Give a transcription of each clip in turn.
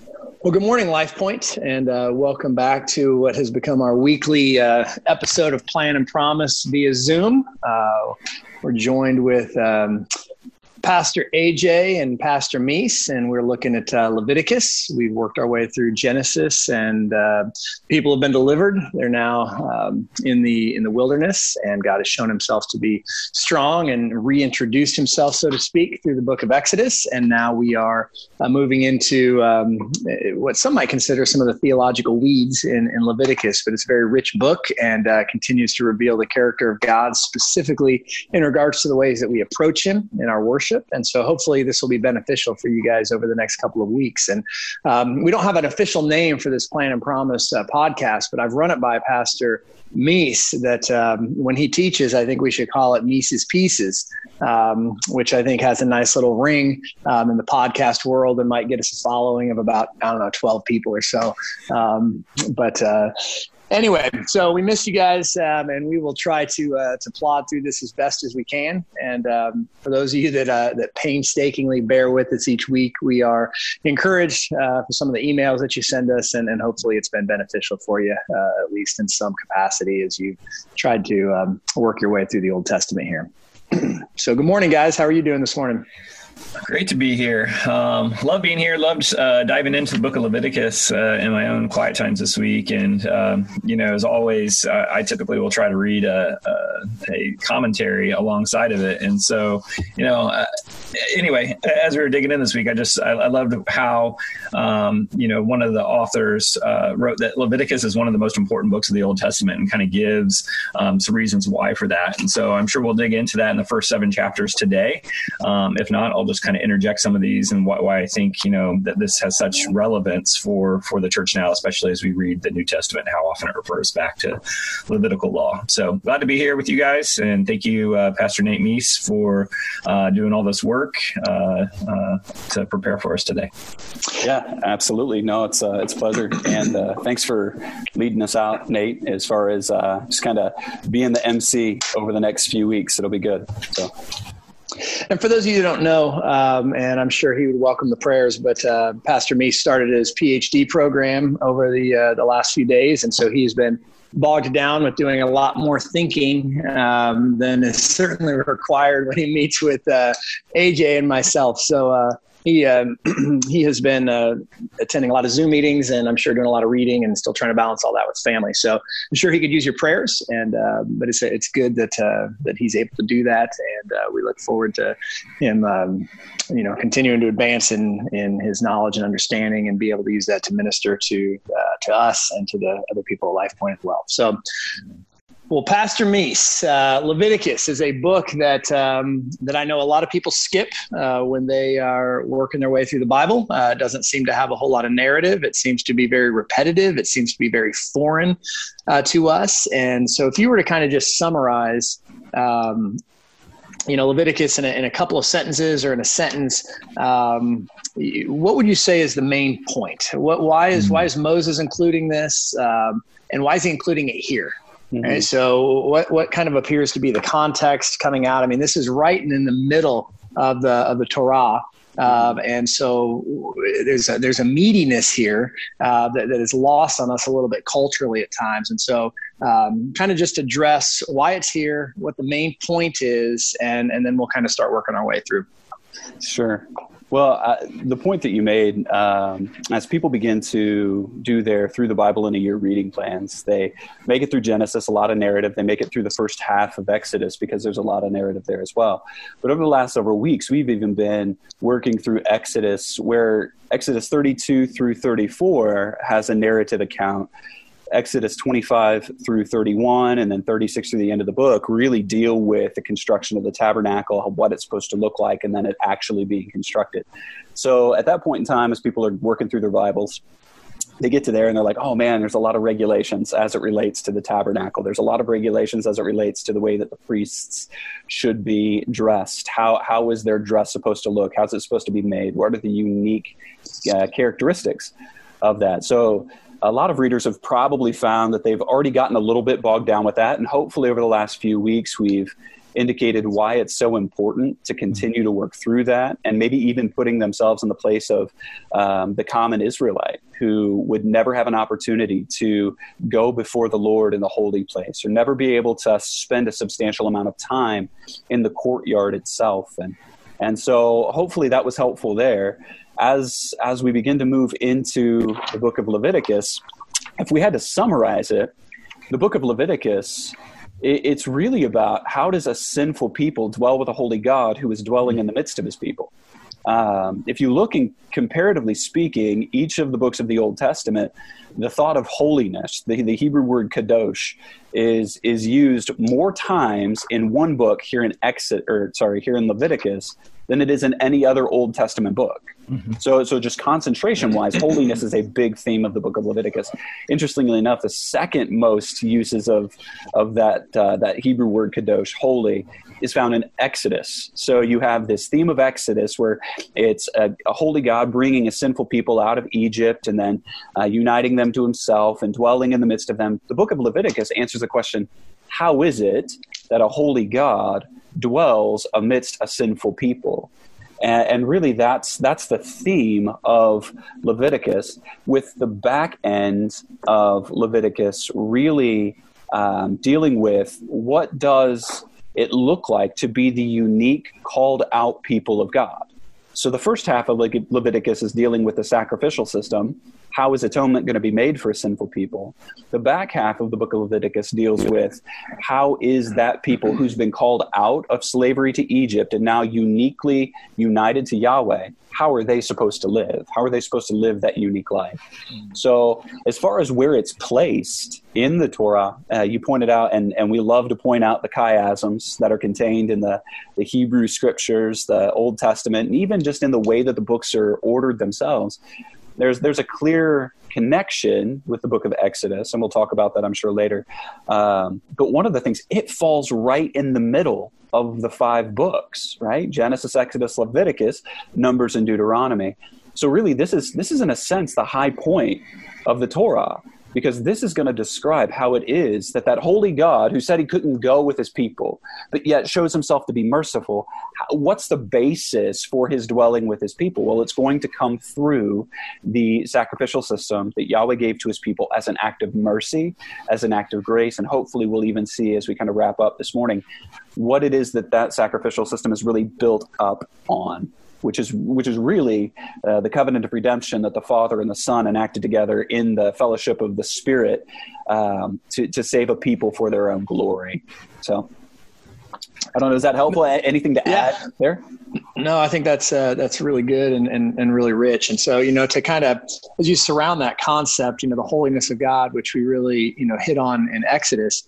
Well, good morning, LifePoint, and welcome back to what has become our weekly episode of Plan and Promise via Zoom. We're joined with Pastor AJ and Pastor Meese, and we're looking at Leviticus. We've worked our way through Genesis, and people have been delivered. They're now in the wilderness, and God has shown himself to be strong and reintroduced himself, so to speak, through the book of Exodus. And now we are moving into what some might consider some of the theological weeds in Leviticus, but it's a very rich book and continues to reveal the character of God, specifically in regards to the ways that we approach him in our worship. And so hopefully this will be beneficial for you guys over the next couple of weeks. And we don't have an official name for this Plan and Promise podcast, but I've run it by Pastor Meese that when he teaches, I think we should call it Meese's Pieces, which I think has a nice little ring in the podcast world and might get us a following of about, 12 people or so. Anyway, so we missed you guys, and we will try to plod through this as best as we can. And for those of you that painstakingly bear with us each week, we are encouraged for some of the emails that you send us, and hopefully it's been beneficial for you, at least in some capacity, as you've tried to work your way through the Old Testament here. So good morning, guys. How are you doing this morning? Great to be here. Love being here. Loved diving into the book of Leviticus in my own quiet times this week. And, as always, I typically will try to read a commentary alongside of it. And so, anyway, as we were digging in this week, I loved how, one of the authors wrote that Leviticus is one of the most important books of the Old Testament and kind of gives some reasons why for that. And so I'm sure we'll dig into that in the first 7 chapters today. If not, I'll just kind of interject some of these and why I think, that this has such relevance for the church now, especially as we read the New Testament, how often it refers back to Levitical law. So glad to be here with you guys. And thank you, Pastor Nate Meese, for doing all this work to prepare for us today. Yeah, absolutely. No, it's a pleasure. And thanks for leading us out, Nate, as far as just kind of being the MC over the next few weeks. It'll be good. So. And for those of you who don't know, and I'm sure he would welcome the prayers, but Pastor Meese started his PhD program over the last few days. And so he's been bogged down with doing a lot more thinking than is certainly required when he meets with AJ and myself. So he has been attending a lot of Zoom meetings, and I'm sure doing a lot of reading and still trying to balance all that with family. So I'm sure he could use your prayers, and but it's good that he's able to do that, and we look forward to him, continuing to advance in his knowledge and understanding, and be able to use that to minister to us and to the other people at LifePoint as well. So. Well, Pastor Meese, Leviticus is a book that I know a lot of people skip when they are working their way through the Bible. It doesn't seem to have a whole lot of narrative. It seems to be very repetitive. It seems to be very foreign to us. And so if you were to kind of just summarize, Leviticus in a couple of sentences or in a sentence, what would you say is the main point? Why is Moses including this? And why is he including it here? Mm-hmm. Right, so what kind of appears to be the context coming out? I mean, this is right in the middle of the Torah. And so there's a meatiness here that is lost on us a little bit culturally at times. And so kind of just address why it's here, what the main point is, and then we'll kind of start working our way through. Sure. Well, the point that you made, as people begin to do their Through the Bible in a Year reading plans, they make it through Genesis, a lot of narrative. They make it through the first half of Exodus because there's a lot of narrative there as well. But over the last several weeks, we've even been working through Exodus, where Exodus 32 through 34 has a narrative account. Exodus 25 through 31 and then 36 through the end of the book really deal with the construction of the tabernacle, what it's supposed to look like, and then it actually being constructed. So at that point in time, as people are working through their Bibles, they get to there and they're like, oh man, there's a lot of regulations as it relates to the tabernacle. There's a lot of regulations as it relates to the way that the priests should be dressed. How is their dress supposed to look? How's it supposed to be made? What are the unique characteristics of that? So a lot of readers have probably found that they've already gotten a little bit bogged down with that. And hopefully over the last few weeks, we've indicated why it's so important to continue to work through that, and maybe even putting themselves in the place of the common Israelite who would never have an opportunity to go before the Lord in the holy place, or never be able to spend a substantial amount of time in the courtyard itself. And so hopefully that was helpful there. As we begin to move into the book of Leviticus, if we had to summarize it, the book of Leviticus, it's really about how does a sinful people dwell with a holy God who is dwelling in the midst of his people. If you look in, comparatively speaking, each of the books of the Old Testament, the thought of holiness, the Hebrew word kadosh, is used more times in one book here in Leviticus than it is in any other Old Testament book. Mm-hmm. So just concentration-wise, holiness is a big theme of the book of Leviticus. Interestingly enough, the second most uses of that Hebrew word kadosh, holy, is found in Exodus. So you have this theme of Exodus where it's a holy God bringing a sinful people out of Egypt and then uniting them to himself and dwelling in the midst of them. The book of Leviticus answers the question, how is it that a holy God dwells amidst a sinful people? And really that's the theme of Leviticus, with the back end of Leviticus really dealing with what does it look like to be the unique, called out people of God. So the first half of Leviticus is dealing with the sacrificial system. How is atonement going to be made for a sinful people? The back half of the book of Leviticus deals with how is that people who's been called out of slavery to Egypt and now uniquely united to Yahweh, how are they supposed to live? How are they supposed to live that unique life? So as far as where it's placed in the Torah, you pointed out, and we love to point out the chiasms that are contained in the Hebrew scriptures, the Old Testament, and even just in the way that the books are ordered themselves. There's a clear connection with the book of Exodus, and we'll talk about that, I'm sure, later. But one of the things, it falls right in the middle of the 5 books, right? Genesis, Exodus, Leviticus, Numbers, and Deuteronomy. So really, this is in a sense the high point of the Torah, because this is going to describe how it is that holy God who said he couldn't go with his people, but yet shows himself to be merciful, what's the basis for his dwelling with his people? Well, it's going to come through the sacrificial system that Yahweh gave to his people as an act of mercy, as an act of grace, and hopefully we'll even see as we kind of wrap up this morning what it is that sacrificial system is really built up on. Which is really the covenant of redemption that the Father and the Son enacted together in the fellowship of the Spirit to save a people for their own glory. So, I don't know. Is that helpful? Anything to add there? No, I think that's really good and really rich. And so, to kind of, as you surround that concept, the holiness of God, which we really, hit on in Exodus,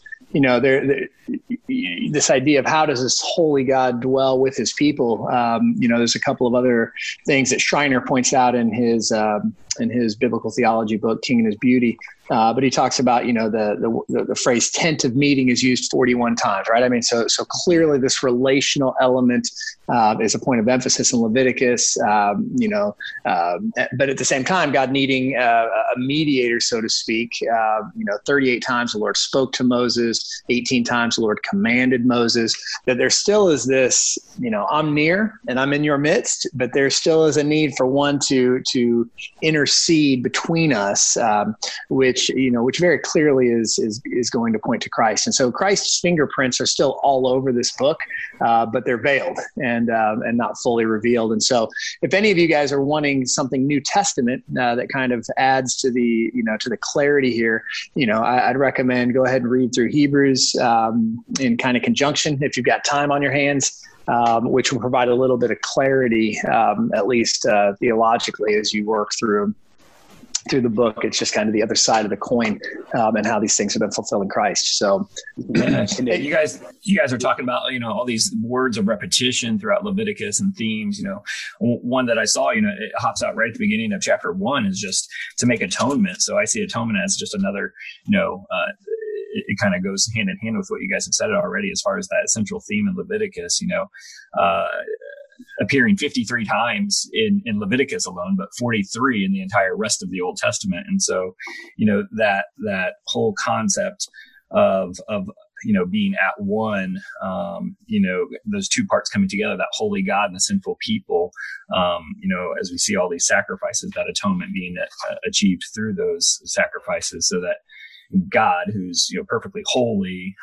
this idea of how does this holy God dwell with his people? There's a couple of other things that Schreiner points out in his biblical theology book, King and His Beauty. But he talks about, the phrase tent of meeting is used 41 times, right? I mean, so clearly this relational element is a point of emphasis in Leviticus, but at the same time, God needing a mediator, so to speak. 38 times the Lord spoke to Moses, 18 times the Lord commanded Moses. That there still is this, I'm near and I'm in your midst, but there still is a need for one to intercede between us, which very clearly is going to point to Christ. And so Christ's fingerprints are still all over this book, but they're veiled and not fully revealed. And so if any of you guys are wanting something New Testament that kind of adds to the clarity here, I'd recommend go ahead and read through Hebrews in kind of conjunction if you've got time on your hands, which will provide a little bit of clarity, at least theologically, as you work through the book. It's just kind of the other side of the coin, and how these things have been fulfilled in Christ. So you guys are talking about, all these words of repetition throughout Leviticus and themes. One that I saw, it hops out right at the beginning of chapter 1 is just to make atonement. So I see atonement as just another, it kind of goes hand in hand with what you guys have said already, as far as that central theme in Leviticus, appearing 53 times in Leviticus alone, but 43 in the entire rest of the Old Testament. And so, that whole concept of being at one, those two parts coming together, that holy God and the sinful people, as we see all these sacrifices, that atonement being achieved through those sacrifices, so that God, who's perfectly holy,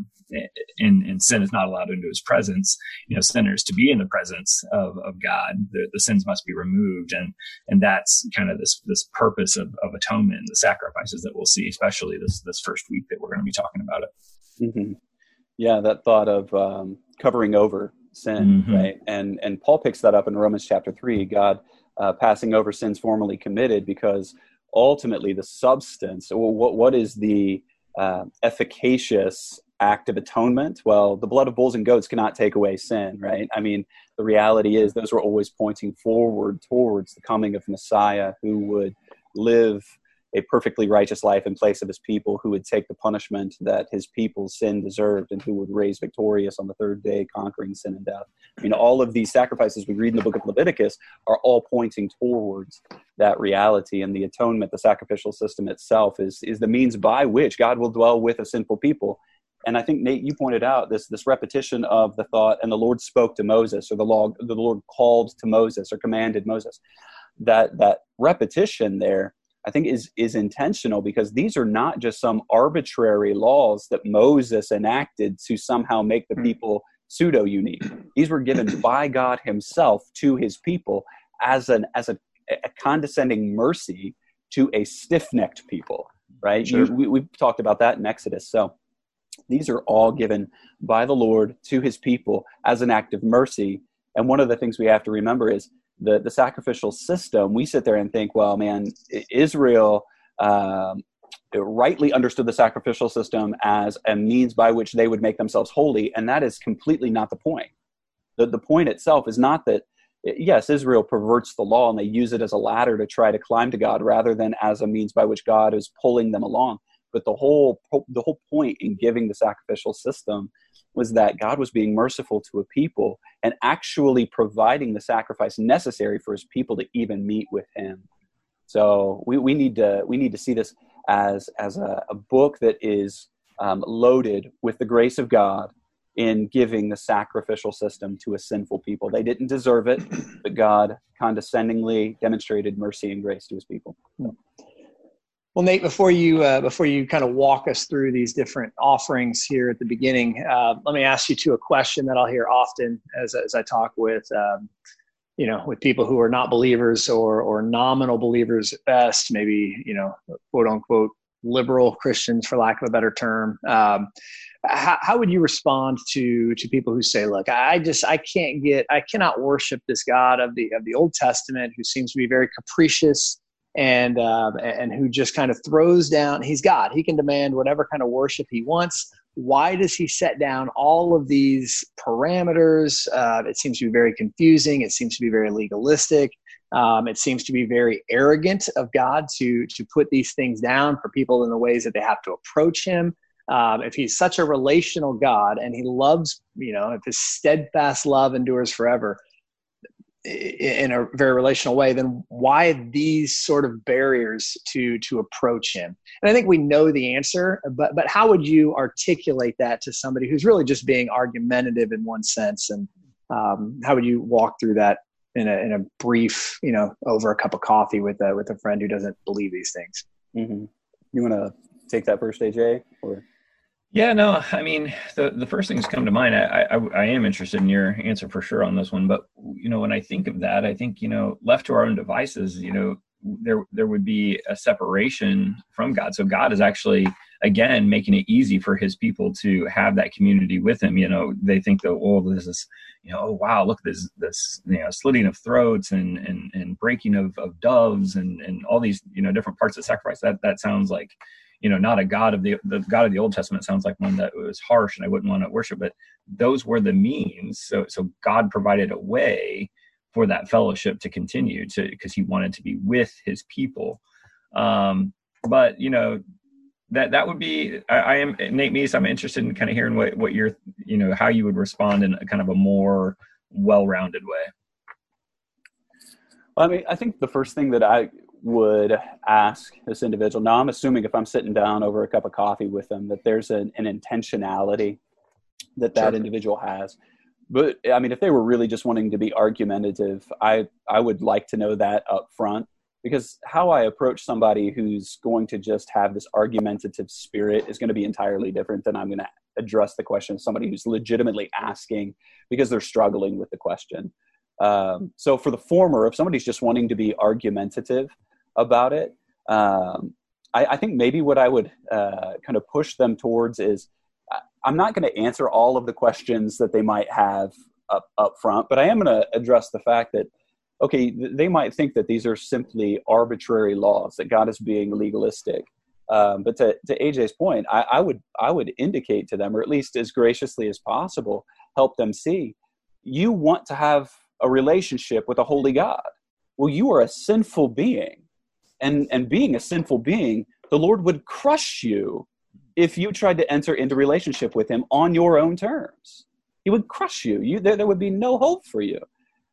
and sin is not allowed into his presence, sinners to be in the presence of God, the sins must be removed. And that's kind of this purpose of atonement, the sacrifices that we'll see, especially this first week that we're going to be talking about it. Mm-hmm. Yeah, that thought of covering over sin, mm-hmm. right? And Paul picks that up in Romans chapter 3, God passing over sins formerly committed, because ultimately the substance, what is the efficacious act of atonement? Well, the blood of bulls and goats cannot take away sin, right? I mean, the reality is those were always pointing forward towards the coming of Messiah, who would live a perfectly righteous life in place of his people, who would take the punishment that his people's sin deserved, and who would raise victorious on the third day, conquering sin and death. I mean, all of these sacrifices we read in the book of Leviticus are all pointing towards that reality. And the atonement, the sacrificial system itself, is the means by which God will dwell with a sinful people. And I think, Nate, you pointed out this repetition of the thought, and the Lord spoke to Moses, or the Lord called to Moses or commanded Moses. That repetition there, I think, is intentional, because these are not just some arbitrary laws that Moses enacted to somehow make the people pseudo-unique. These were given by God himself to his people as a condescending mercy to a stiff-necked people, right? Sure. We've talked about that in Exodus. So these are all given by the Lord to his people as an act of mercy. And one of the things we have to remember is the sacrificial system. We sit there and think, well, man, Israel rightly understood the sacrificial system as a means by which they would make themselves holy. And that is completely not the point. The point itself is not that, yes, Israel perverts the law and they use it as a ladder to try to climb to God, rather than as a means by which God is pulling them along. But the whole point in giving the sacrificial system was that God was being merciful to a people and actually providing the sacrifice necessary for his people to even meet with him. So we need to see this as a book that is loaded with the grace of God in giving the sacrificial system to a sinful people. They didn't deserve it, but God condescendingly demonstrated mercy and grace to his people. Well, Nate, before you kind of walk us through these different offerings here at the beginning, let me ask you a question that I'll hear often as I talk with with people who are not believers or nominal believers at best, maybe quote unquote liberal Christians, for lack of a better term. How would you respond to people who say, look, I cannot worship this God of the Old Testament, who seems to be very capricious and who just kind of throws down, he's God, he can demand whatever kind of worship he wants. Why does he set down all of these parameters? It seems to be very confusing. It seems to be very legalistic. It seems to be very arrogant of God to put these things down for people in the ways that they have to approach him. If he's such a relational God and he loves, if his steadfast love endures forever in a very relational way, then why these sort of barriers to approach him? And I think we know the answer, but how would you articulate that to somebody who's really just being argumentative in one sense? And how would you walk through that in a brief, over a cup of coffee with a friend who doesn't believe these things? Mm-hmm. You want to take that first, AJ? Or? Yeah, no, I mean, the first thing that's come to mind, I am interested in your answer for sure on this one. But, when I think of that, I think, left to our own devices, there would be a separation from God. So God is actually, again, making it easy for his people to have that community with him. They think that, this is, oh, wow, look, this slitting of throats and breaking of doves and all these, different parts of sacrifice. That sounds like, not a God of the God of the Old Testament. Sounds like one that was harsh and I wouldn't want to worship, but those were the means. So God provided a way for that fellowship to continue because he wanted to be with his people. But that would be, I am Nate Meese. I'm interested in kind of hearing what you're, how you would respond in a kind of a more well-rounded way. Well, I mean, I think the first thing that would ask this individual, now I'm assuming if I'm sitting down over a cup of coffee with them, that there's an intentionality that Sure. individual has. But I mean, if they were really just wanting to be argumentative, I would like to know that up front, because how I approach somebody who's going to just have this argumentative spirit is going to be entirely different than I'm going to address the question of somebody who's legitimately asking because they're struggling with the question. So for the former, if somebody's just wanting to be argumentative about it, I think maybe what I would kind of push them towards is, I'm not going to answer all of the questions that they might have up front, but I am going to address the fact that, okay, they might think that these are simply arbitrary laws, that God is being legalistic. But to AJ's point, I would indicate to them, or at least as graciously as possible, help them see, you want to have a relationship with a holy God. Well, you are a sinful being. And being a sinful being, the Lord would crush you if you tried to enter into relationship with him on your own terms. He would crush you. There would be no hope for you.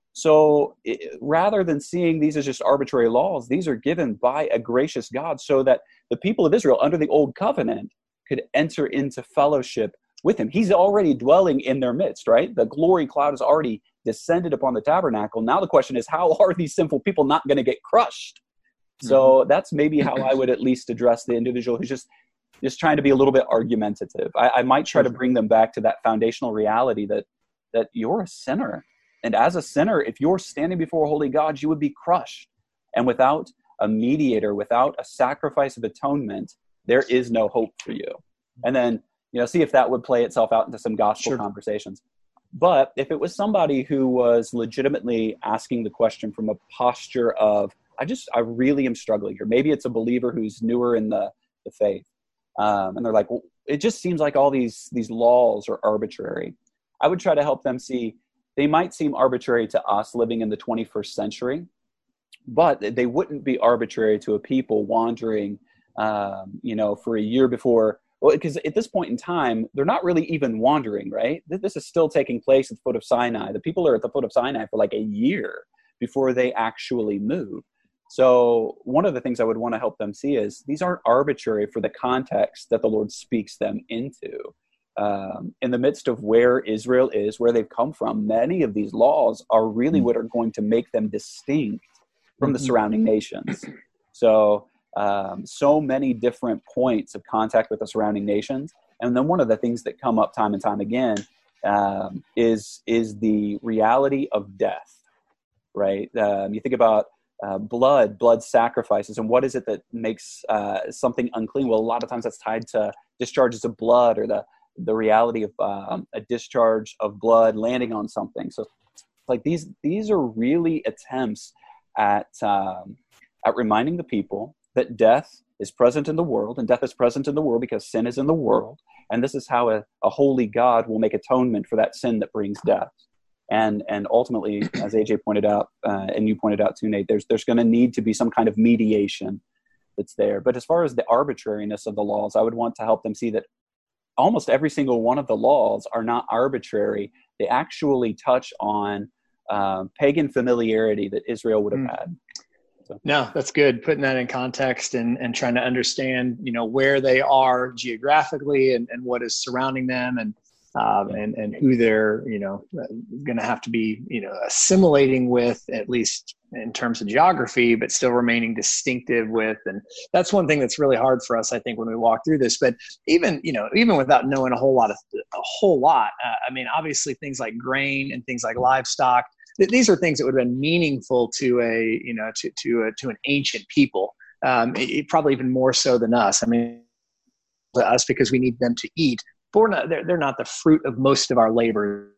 So rather than seeing these as just arbitrary laws, these are given by a gracious God so that the people of Israel under the old covenant could enter into fellowship with him. He's already dwelling in their midst, right? The glory cloud has already descended upon the tabernacle. Now the question is, how are these sinful people not going to get crushed? So that's maybe how I would at least address the individual who's just trying to be a little bit argumentative. I might try to bring them back to that foundational reality that you're a sinner. And as a sinner, if you're standing before a holy God, you would be crushed. And without a mediator, without a sacrifice of atonement, there is no hope for you. And then, see if that would play itself out into some gospel conversations. But if it was somebody who was legitimately asking the question from a posture of, I really am struggling here. Maybe it's a believer who's newer in the faith. And they're like, well, it just seems like all these laws are arbitrary. I would try to help them see they might seem arbitrary to us living in the 21st century, but they wouldn't be arbitrary to a people wandering, for a year before. Well, because at this point in time, they're not really even wandering, right? This is still taking place at the foot of Sinai. The people are at the foot of Sinai for like a year before they actually move. So one of the things I would want to help them see is these aren't arbitrary for the context that the Lord speaks them into. In the midst of where Israel is, where they've come from, many of these laws are really what are going to make them distinct from the surrounding nations. So many different points of contact with the surrounding nations. And then one of the things that come up time and time again is the reality of death, right? You think about blood sacrifices, and what is it that makes something unclean? Well, a lot of times that's tied to discharges of blood, or the reality of a discharge of blood landing on something. So like these are really attempts at reminding the people that death is present in the world, and death is present in the world because sin is in the world. And this is how a holy God will make atonement for that sin that brings death. And ultimately, as AJ pointed out, and you pointed out too, Nate, there's going to need to be some kind of mediation that's there. But as far as the arbitrariness of the laws, I would want to help them see that almost every single one of the laws are not arbitrary. They actually touch on pagan familiarity that Israel would have had. So. No, that's good. Putting that in context and trying to understand, where they are geographically and what is surrounding them and who they're, going to have to be, assimilating with, at least in terms of geography, but still remaining distinctive with. And that's one thing that's really hard for us, I think, when we walk through this. But even without knowing a whole lot, obviously things like grain and things like livestock, these are things that would have been meaningful to an ancient people, probably even more so than us. Us, because we need them to eat. But they're not the fruit of most of our labor.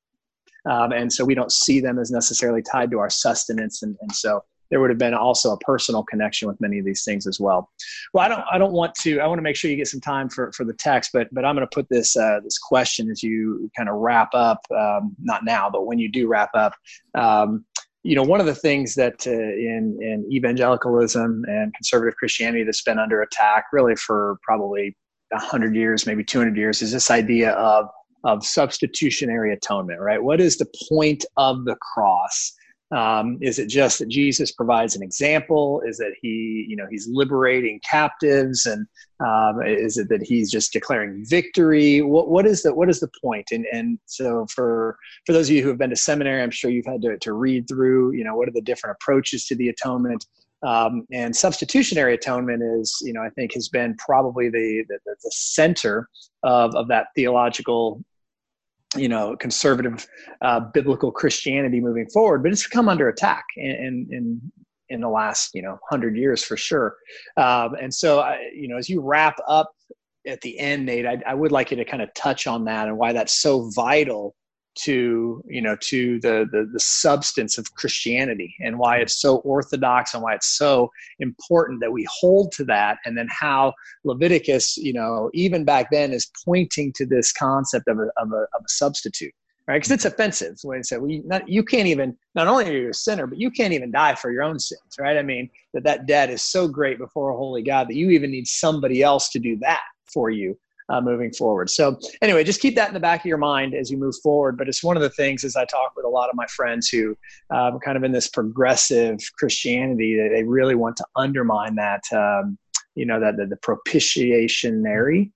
And so we don't see them as necessarily tied to our sustenance. And so there would have been also a personal connection with many of these things as well. Well, I want to make sure you get some time for the text, but I'm going to put this question as you kind of wrap up, not now, but when you do wrap up. One of the things that in evangelicalism and conservative Christianity that's been under attack really for probably 100 years, maybe 200 years, is this idea of substitutionary atonement, right? What is the point of the cross? Is it just that Jesus provides an example? Is that he's liberating captives, and is it that he's just declaring victory? What is the point? And so for those of you who have been to seminary, I'm sure you've had to read through, what are the different approaches to the atonement. And substitutionary atonement is, I think has been probably the center of that theological, conservative biblical Christianity moving forward, but it's come under attack in the last 100 years for sure. And so as you wrap up at the end, Nate, I would like you to kind of touch on that and why that's so vital to the substance of Christianity, and why it's so orthodox, and why it's so important that we hold to that. And then how Leviticus, even back then, is pointing to this concept of a substitute, right? Because it's offensive when it said, you can't even, not only are you a sinner, but you can't even die for your own sins, right? I mean, that debt is so great before a holy God that you even need somebody else to do that for you. Moving forward. So anyway, just keep that in the back of your mind as you move forward. But it's one of the things, as I talk with a lot of my friends who are kind of in this progressive Christianity, that they really want to undermine that, the propitiationary,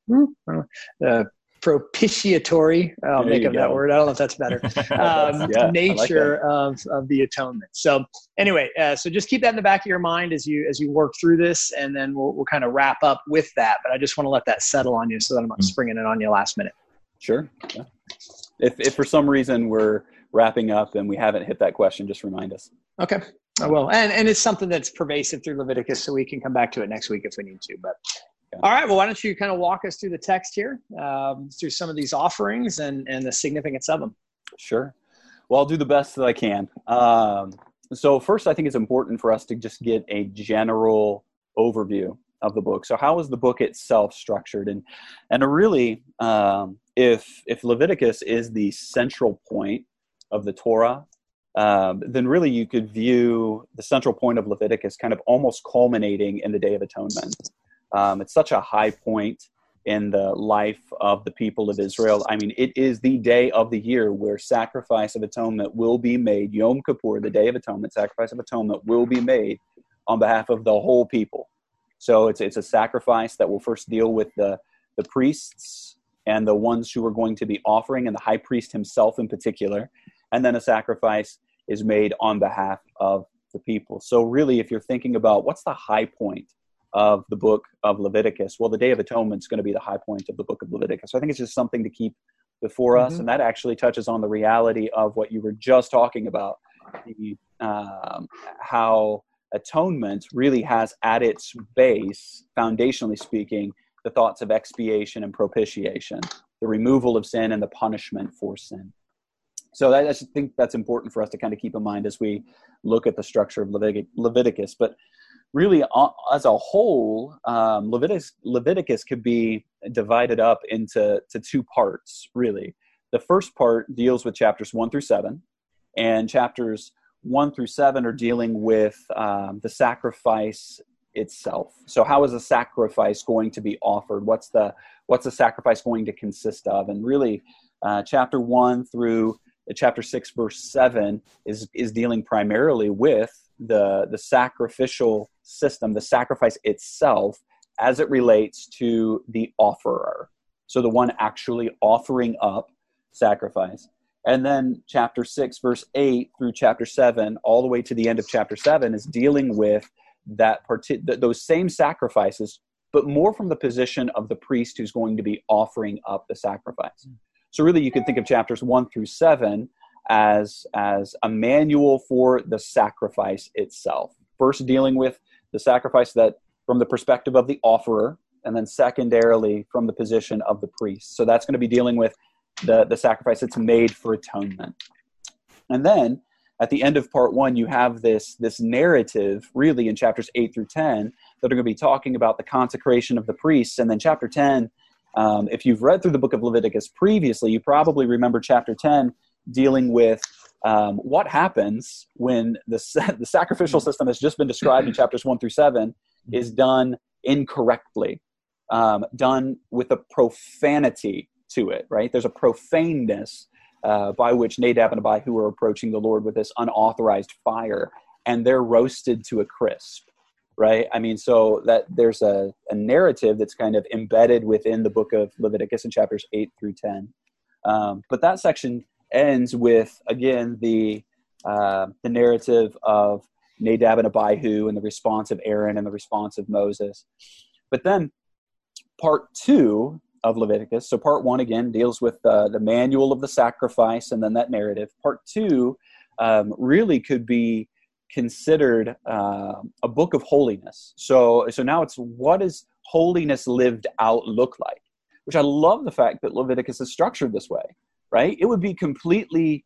propitiatory, I'll make up that word. I don't know if that's better. Nature of the atonement. So anyway, so just keep that in the back of your mind as you work through this, and then we'll kind of wrap up with that. But I just want to let that settle on you so that I'm not springing it on you last minute. Sure. Yeah. If for some reason we're wrapping up and we haven't hit that question, just remind us. Okay, I will. And it's something that's pervasive through Leviticus, so we can come back to it next week if we need to. But all right, well, why don't you kind of walk us through the text here, through some of these offerings and the significance of them? Sure. Well, I'll do the best that I can. So first, I think it's important for us to just get a general overview of the book. So how is the book itself structured? And really, if Leviticus is the central point of the Torah, then really you could view the central point of Leviticus kind of almost culminating in the Day of Atonement. It's such a high point in the life of the people of Israel. I mean, it is the day of the year where sacrifice of atonement will be made. Yom Kippur, the Day of Atonement, sacrifice of atonement will be made on behalf of the whole people. So it's a sacrifice that will first deal with the priests and the ones who are going to be offering, and the high priest himself in particular. And then a sacrifice is made on behalf of the people. So really, if you're thinking about what's the high point of the book of Leviticus, well, the Day of Atonement is going to be the high point of the book of Leviticus. So I think it's just something to keep before us, and that actually touches on the reality of what you were just talking about, how atonement really has at its base, foundationally speaking, the thoughts of expiation and propitiation, the removal of sin and the punishment for sin. So I just think that's important for us to kind of keep in mind as we look at the structure of Leviticus. But really, as a whole, Leviticus could be divided up into two parts, really. The first part deals with chapters 1 through 7, and chapters 1 through 7 are dealing with the sacrifice itself. So how is a sacrifice going to be offered? What's the sacrifice going to consist of? And really, chapter 1 through chapter 6, verse 7 is dealing primarily with the sacrificial system, the sacrifice itself, as it relates to the offerer. So the one actually offering up sacrifice. And then chapter 6, verse 8 through chapter 7, all the way to the end of chapter 7, is dealing with those same sacrifices, but more from the position of the priest who's going to be offering up the sacrifice. So really, you can think of chapters 1 through 7 as a manual for the sacrifice itself. First, dealing with the sacrifice that from the perspective of the offerer, and then secondarily from the position of the priest. So that's going to be dealing with the sacrifice that's made for atonement. And then at the end of part 1, you have this narrative, really, in chapters 8 through 10, that are going to be talking about the consecration of the priests. And then chapter 10, if you've read through the book of Leviticus previously, you probably remember chapter 10 dealing with what happens when the sacrificial system that's just been described in chapters 1 through 7 is done incorrectly, done with a profanity to it, right? There's a profaneness by which Nadab and Abihu were approaching the Lord with this unauthorized fire, and they're roasted to a crisp, right? I mean, so that there's a narrative that's kind of embedded within the book of Leviticus in chapters 8 through 10. But that section ends with, again, the narrative of Nadab and Abihu and the response of Aaron and the response of Moses. But then part 2 of Leviticus, so part 1 again deals with the manual of the sacrifice and then that narrative. Part 2 really could be considered a book of holiness. So now it's, what does holiness lived out look like? Which I love the fact that Leviticus is structured this way, right? It would be completely,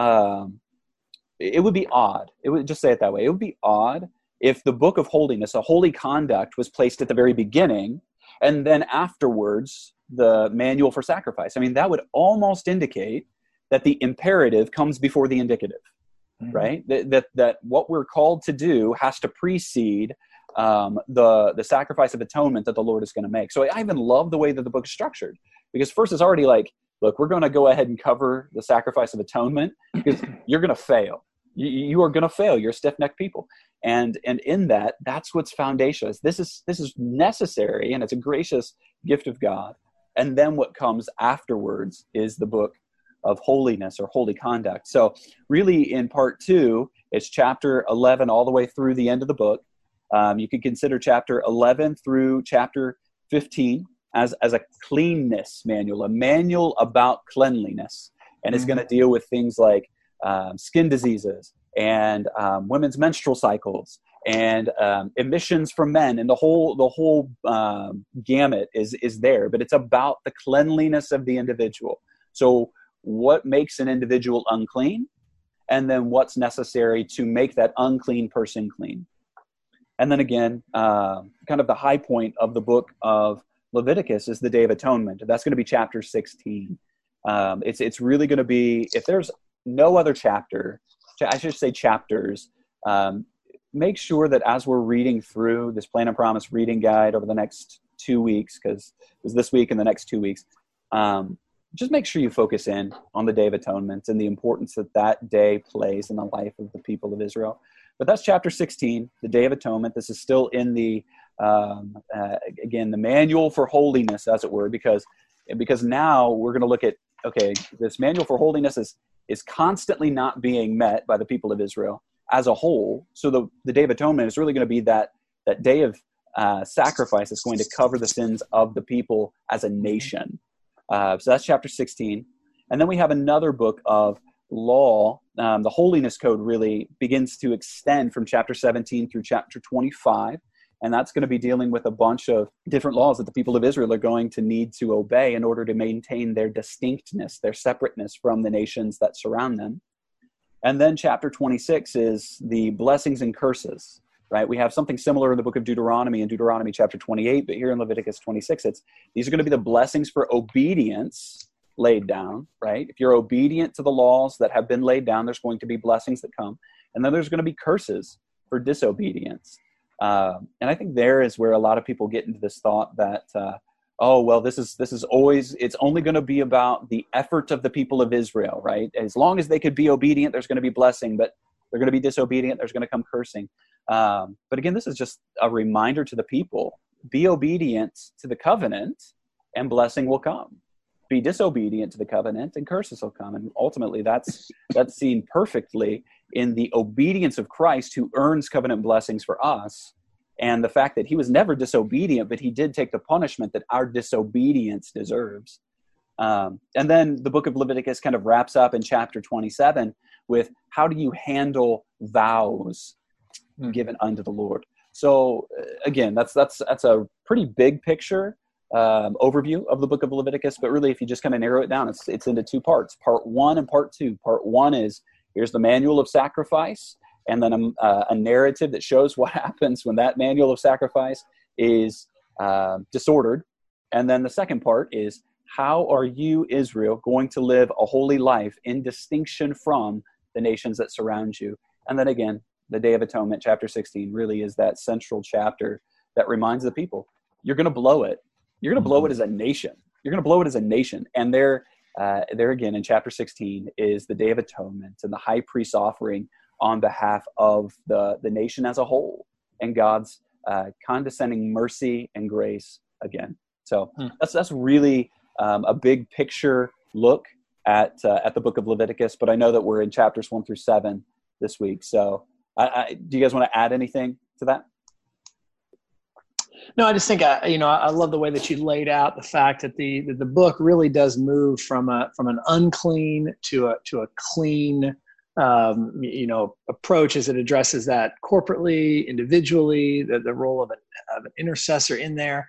it would be odd. It would, just say it that way. It would be odd if the book of holiness, a holy conduct, was placed at the very beginning, and then afterwards, the manual for sacrifice. I mean, that would almost indicate that the imperative comes before the indicative, right? That what we're called to do has to precede the sacrifice of atonement that the Lord is going to make. So I even love the way that the book is structured, because first it's already like, look, we're going to go ahead and cover the sacrifice of atonement because you're going to fail. You are going to fail. You're stiff-necked people. And in that, that's what's foundational. This is necessary, and it's a gracious gift of God. And then what comes afterwards is the book of holiness or holy conduct. So really in part 2, it's chapter 11 all the way through the end of the book. You could consider chapter 11 through chapter 15 as a cleanness manual, a manual about cleanliness. And it's going to deal with things like skin diseases and women's menstrual cycles and emissions from men, and the whole gamut is there. But it's about the cleanliness of the individual. So what makes an individual unclean, and then what's necessary to make that unclean person clean. And then again, kind of the high point of the book of Leviticus is the Day of Atonement. That's going to be chapter 16. It's really going to be, if there's no other chapter, I should say chapters, make sure that as we're reading through this Plan and Promise reading guide over the next 2 weeks, because it's this week and the next 2 weeks, just make sure you focus in on the Day of Atonement and the importance that that day plays in the life of the people of Israel. But that's chapter 16, the Day of Atonement. This is still in the, again, the manual for holiness, as it were, because now we're going to look at, okay, this manual for holiness is constantly not being met by the people of Israel as a whole. So the Day of Atonement is really going to be that day of sacrifice that's going to cover the sins of the people as a nation. So that's chapter 16. And then we have another book of law. The Holiness Code really begins to extend from chapter 17 through chapter 25. And that's going to be dealing with a bunch of different laws that the people of Israel are going to need to obey in order to maintain their distinctness, their separateness from the nations that surround them. And then chapter 26 is the blessings and curses, right? We have something similar in the book of Deuteronomy, in Deuteronomy chapter 28, but here in Leviticus 26, these are going to be the blessings for obedience laid down, right? If you're obedient to the laws that have been laid down, there's going to be blessings that come. And then there's going to be curses for disobedience. And I think there is where a lot of people get into this thought that, oh, well, this is always, it's only going to be about the effort of the people of Israel, right? As long as they could be obedient, there's going to be blessing, but they're going to be disobedient, there's going to come cursing. But again, this is just a reminder to the people, be obedient to the covenant and blessing will come. Be disobedient to the covenant and curses will come. And ultimately that's seen perfectly in the obedience of Christ, who earns covenant blessings for us. And the fact that he was never disobedient, but he did take the punishment that our disobedience deserves. And then the book of Leviticus kind of wraps up in chapter 27 with how do you handle vows given unto the Lord. So again, that's a pretty big picture overview of the book of Leviticus, but really if you just kind of narrow it down, it's into 2 parts, part 1 and part 2. Part 1 is, here's the manual of sacrifice, and then a narrative that shows what happens when that manual of sacrifice is disordered. And then the second part is, how are you, Israel, going to live a holy life in distinction from the nations that surround you? And then again, the Day of Atonement, chapter 16, really is that central chapter that reminds the people, you're going to blow it. You're going to blow it as a nation. You're going to blow it as a nation. And there again in chapter 16 is the Day of Atonement and the high priest's offering on behalf of the nation as a whole, and God's condescending mercy and grace again. So that's really a big picture look at the book of Leviticus, but I know that we're in chapters 1 through 7 this week. So do you guys want to add anything to that? No, I just think I love the way that you laid out the fact that the book really does move from an unclean to a clean approach as it addresses that corporately, individually, the role of an intercessor in there.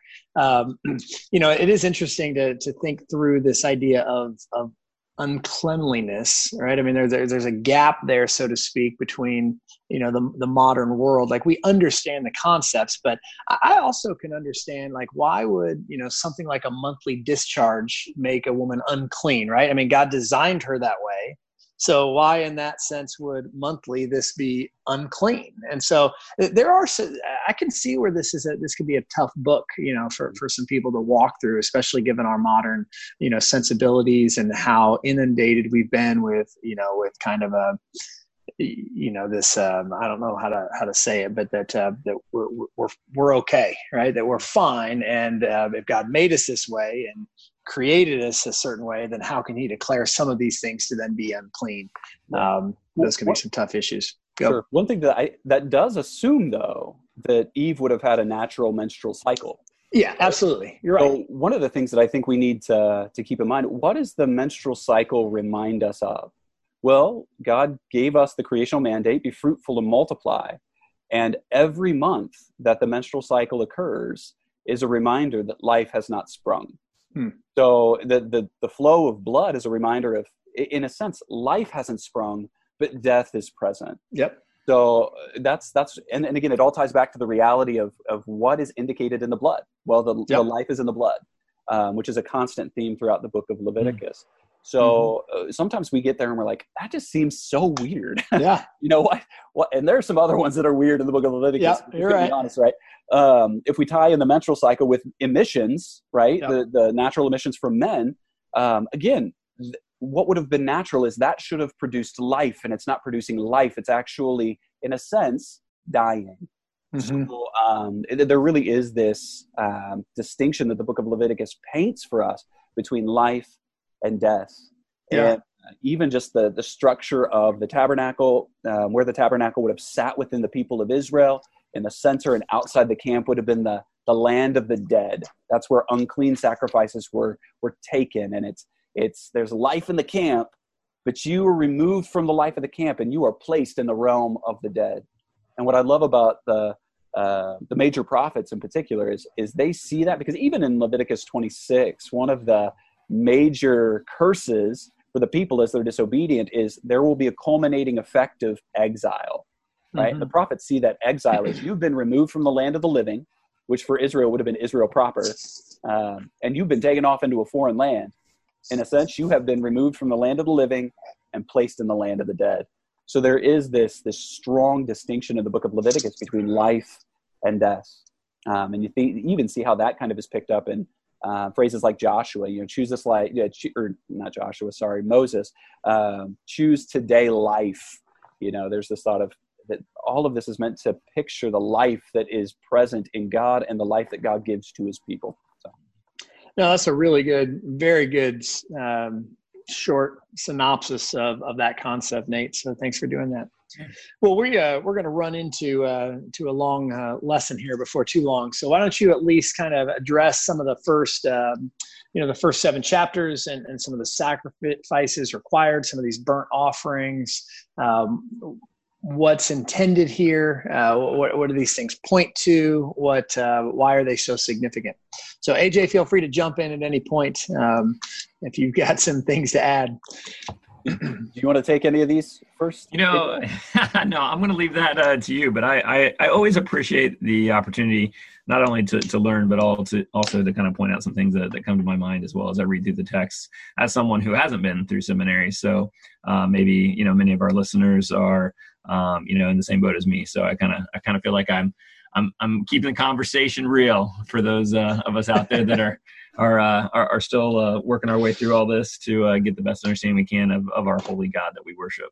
It is interesting to think through this idea of uncleanliness, right? I mean, there's a gap there, so to speak, between the modern world. Like, we understand the concepts, but I also can understand, like, why would something like a monthly discharge make a woman unclean, right? I mean, God designed her that way. So why, in that sense, would monthly this be unclean? And so I can see where this could be a tough book, for some people to walk through, especially given our modern, sensibilities and how inundated we've been with kind of a, this, I don't know how to say it, but that we're okay, right? That we're fine. And if God made us this way and created us a certain way, then how can he declare some of these things to then be unclean? Those can be some tough issues. Go. Sure. One thing that does assume, though, that Eve would have had a natural menstrual cycle. Yeah, absolutely. You're right. So one of the things that I think we need to keep in mind, what does the menstrual cycle remind us of? Well, God gave us the creational mandate, be fruitful and multiply. And every month that the menstrual cycle occurs is a reminder that life has not sprung. So the flow of blood is a reminder of, in a sense, life hasn't sprung, but death is present. Yep. So that's and again, it all ties back to the reality of what is indicated in the blood. Well, the life is in the blood, which is a constant theme throughout the book of Leviticus. So sometimes we get there and we're like, that just seems so weird. Yeah. What? And there are some other ones that are weird in the book of Leviticus. Yeah, you're right. Be honest, right? If we tie in the menstrual cycle with emissions, right? Yep. The natural emissions from men, again, what would have been natural is that should have produced life, and it's not producing life. It's actually, in a sense, dying. So there really is this distinction that the book of Leviticus paints for us between life and death. And even just the structure of the tabernacle, where the tabernacle would have sat within the people of Israel, in the center and outside the camp would have been the land of the dead. That's where unclean sacrifices were taken. And there's life in the camp, but you are removed from the life of the camp and you are placed in the realm of the dead. And what I love about the major prophets in particular is they see that, because even in Leviticus 26, one of the major curses for the people as they're disobedient is there will be a culminating effect of exile, right? The prophets see that exile is you've been removed from the land of the living, which for Israel would have been Israel proper, and you've been taken off into a foreign land. In a sense, you have been removed from the land of the living and placed in the land of the dead. So there is this strong distinction in the book of Leviticus between life and death. And you even see how that kind of is picked up in phrases like Joshua, choose this life, or not Joshua, sorry, Moses, choose today life. There's this thought of that all of this is meant to picture the life that is present in God and the life that God gives to his people. So. No, that's a really good, very good short synopsis of that concept, Nate. So thanks for doing that. Well, we're going to run into a long lesson here before too long. So why don't you at least kind of address some of the first, the first 7 chapters and some of the sacrifices required, some of these burnt offerings, what's intended here, what do these things point to, why are they so significant? So AJ, feel free to jump in at any point if you've got some things to add. Do you want to take any of these first? No, I'm going to leave that to you. But I always appreciate the opportunity not only to learn, but also to kind of point out some things that come to my mind as well as I read through the text as someone who hasn't been through seminary. So maybe many of our listeners are in the same boat as me. So I kind of feel like I'm I'm keeping the conversation real for those of us out there that are still working our way through all this to get the best understanding we can of our holy God that we worship.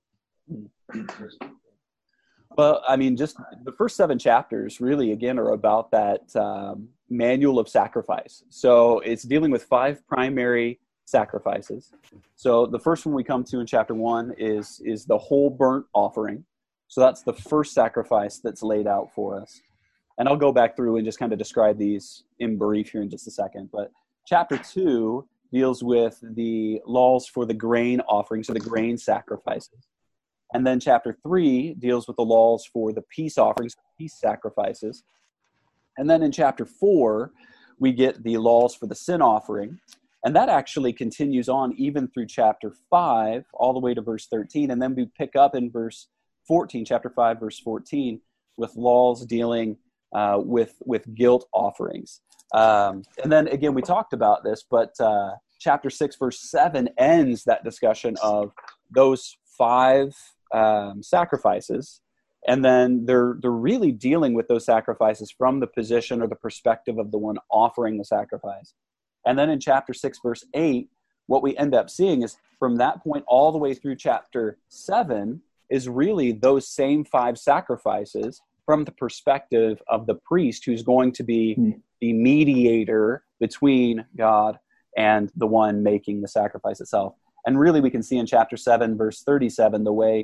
Well, I mean, just the first 7 chapters really, again, are about that manual of sacrifice. So it's dealing with 5 primary sacrifices. So the first one we come to in chapter 1 is the whole burnt offering. So that's the first sacrifice that's laid out for us. And I'll go back through and just kind of describe these in brief here in just a second. But chapter 2 deals with the laws for the grain offering, so the grain sacrifices. And then chapter 3 deals with the laws for the peace offerings, peace sacrifices. And then in chapter 4, we get the laws for the sin offering. And that actually continues on even through chapter 5, all the way to verse 13. And then we pick up in verse 14, chapter 5, verse 14, with laws dealing with guilt offerings. And then again, we talked about this, but chapter 6, verse 7 ends that discussion of those 5 sacrifices, and then they're really dealing with those sacrifices from the position or the perspective of the one offering the sacrifice. And then in chapter 6, verse 8, what we end up seeing is from that point all the way through chapter 7 is really those same 5 sacrifices from the perspective of the priest who's going to be the mediator between God and the one making the sacrifice itself. And really, we can see in chapter 7, verse 37, the way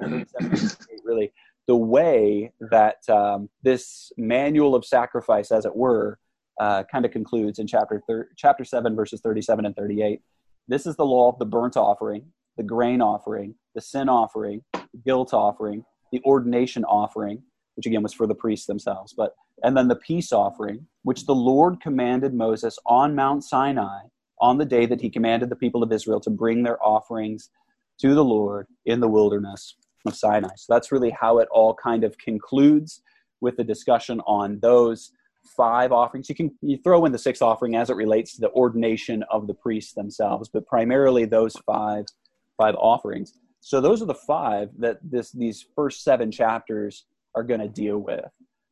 that this manual of sacrifice, as it were, kind of concludes in chapter 7, verses 37 and 38. This is the law of the burnt offering, the grain offering, the sin offering, the guilt offering, the ordination offering, which again was for the priests themselves, and then the peace offering, which the Lord commanded Moses on Mount Sinai, on the day that he commanded the people of Israel to bring their offerings to the Lord in the wilderness of Sinai. So that's really how it all kind of concludes with the discussion on those 5 offerings. You throw in the 6th offering as it relates to the ordination of the priests themselves, but primarily those five offerings. So those are the 5 that these first 7 chapters are going to deal with.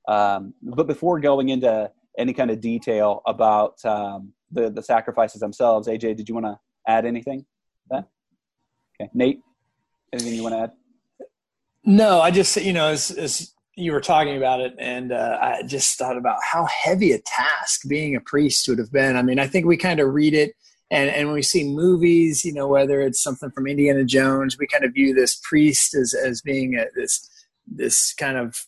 But before going into any kind of detail about the sacrifices themselves, AJ, did you want to add anything to that? Okay, Nate, anything you want to add? No, I just, as you were talking about it, and I just thought about how heavy a task being a priest would have been. I mean, I think we kind of read it, and when we see movies, whether it's something from Indiana Jones, we kind of view this priest as being this kind of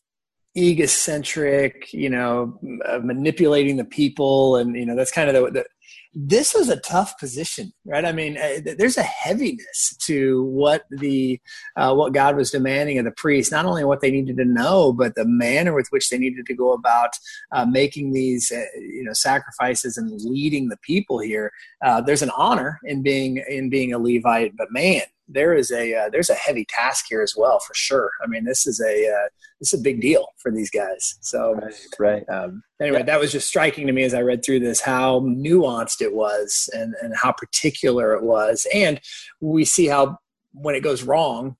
egocentric, manipulating the people. And, that's kind of this was a tough position, right? I mean, there's a heaviness to what what God was demanding of the priests, not only what they needed to know, but the manner with which they needed to go about making these, sacrifices and leading the people here. There's an honor in being a Levite, but man, there's a heavy task here as well, for sure. I mean, this is a big deal for these guys. So, right. Anyway, that was just striking to me as I read through this, how nuanced it was and how particular it was. And we see how when it goes wrong,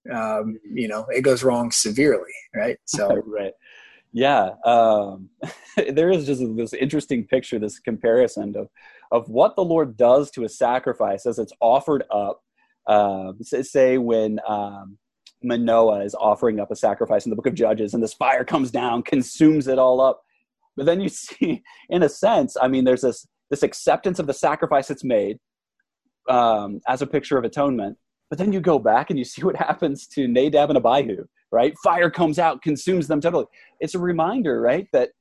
it goes wrong severely, right? So, right. Yeah. There is just this interesting picture, this comparison of what the Lord does to a sacrifice as it's offered up. Say when Manoah is offering up a sacrifice in the book of Judges, and this fire comes down, consumes it all up. But then you see, in a sense, I mean, there's this acceptance of the sacrifice that's made as a picture of atonement. But then you go back and you see what happens to Nadab and Abihu, right? Fire comes out, consumes them totally. It's a reminder, right, that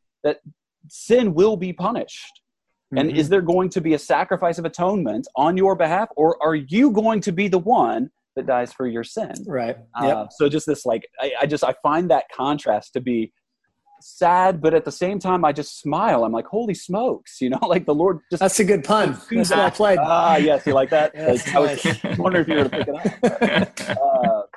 sin will be punished. And is there going to be a sacrifice of atonement on your behalf, or are you going to be the one that dies for your sin? Right. Yep. So just this, I find that contrast to be sad, but at the same time, I just smile. I'm like, holy smokes, the Lord just... That's a good pun. That's what I played. Yes, you like that? Yeah, I was wondering if you were to pick it up.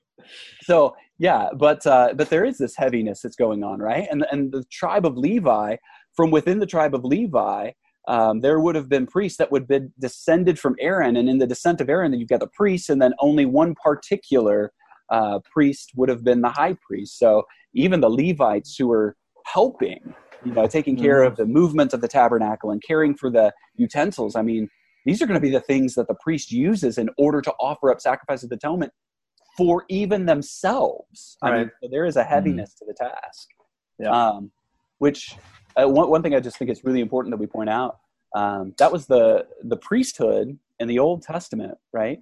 So, yeah, but there is this heaviness that's going on, right? And the tribe of Levi, from within the tribe of Levi, there would have been priests that would have been descended from Aaron, and in the descent of Aaron, then you've got the priests, and then only one particular priest would have been the high priest. So even the Levites who were helping taking care of the movement of the tabernacle and caring for the utensils. I mean, these are going to be the things that the priest uses in order to offer up sacrifice of atonement for even themselves. Right. I mean, so there is a heaviness to the task. Yeah. Which one thing I just think it's really important that we point out, that was the priesthood in the Old Testament, right?